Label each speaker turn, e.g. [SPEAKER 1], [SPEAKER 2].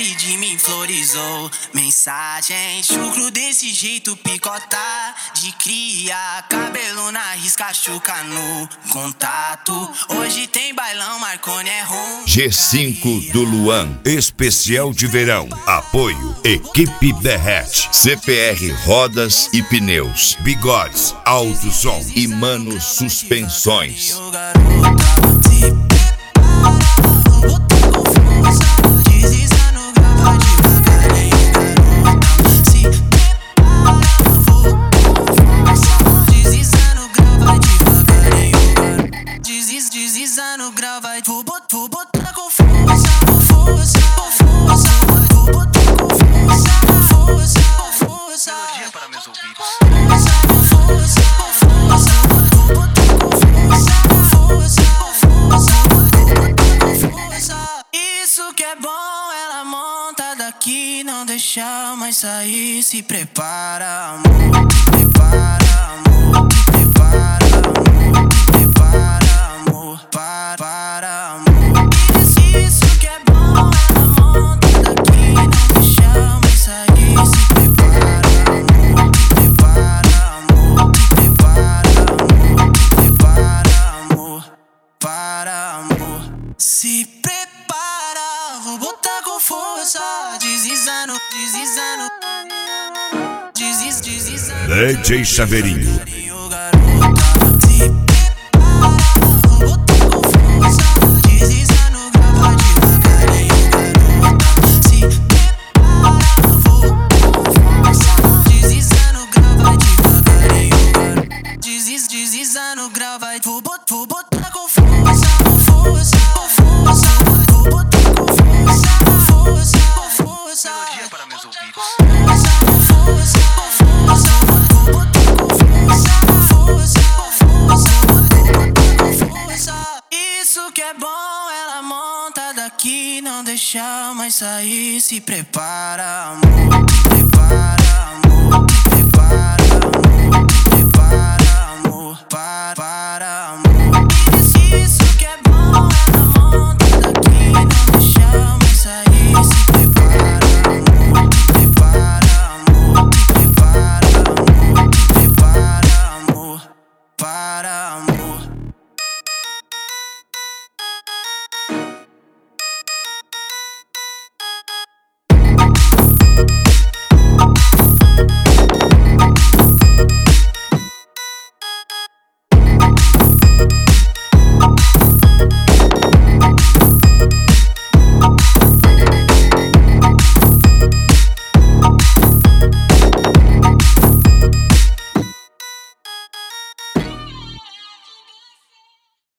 [SPEAKER 1] de mim florizou. Mensagem, chucro desse jeito picotar. De cria, cabelo na risca, chuca no contato. Hoje tem bailão, Marconi é rum.
[SPEAKER 2] G5 do Luan, especial de verão. Apoio, Equipe Derrete, CPR Rodas e Pneus, Bigodes, Alto Som e Mano Suspensões.
[SPEAKER 1] Deslizando, grava, vou botar com força, força, força. Vou botar com força, força, força.
[SPEAKER 3] Melodia para meus ouvidos.
[SPEAKER 1] Força, força, vou botar com força, força, força. Vou botar com força. Isso que é bom, ela monta daqui, não deixa mais sair. Se prepara, amor, se prepara, amor, se prepara. Para, amor. Isso que é bom, ela monta daqui, não deixa mais sair. Se prepara, amor, se prepara, amor, se prepara, amor, se prepara, amor, para, amor. Se prepara, vou botar com força, deslizando, deslizando, deslizando.
[SPEAKER 2] DJ Chaveirinho.
[SPEAKER 1] Deslizando, grava, vou botar com força, força, força. Vou botar com força, força, força.
[SPEAKER 3] Melodia para meus ouvidos.
[SPEAKER 1] Força, força, força. Vou botar com força, força, força. Vou botar com força. Isso que é bom, ela monta daqui, não deixa mais sair. Se prepara, amor, se prepara, amor.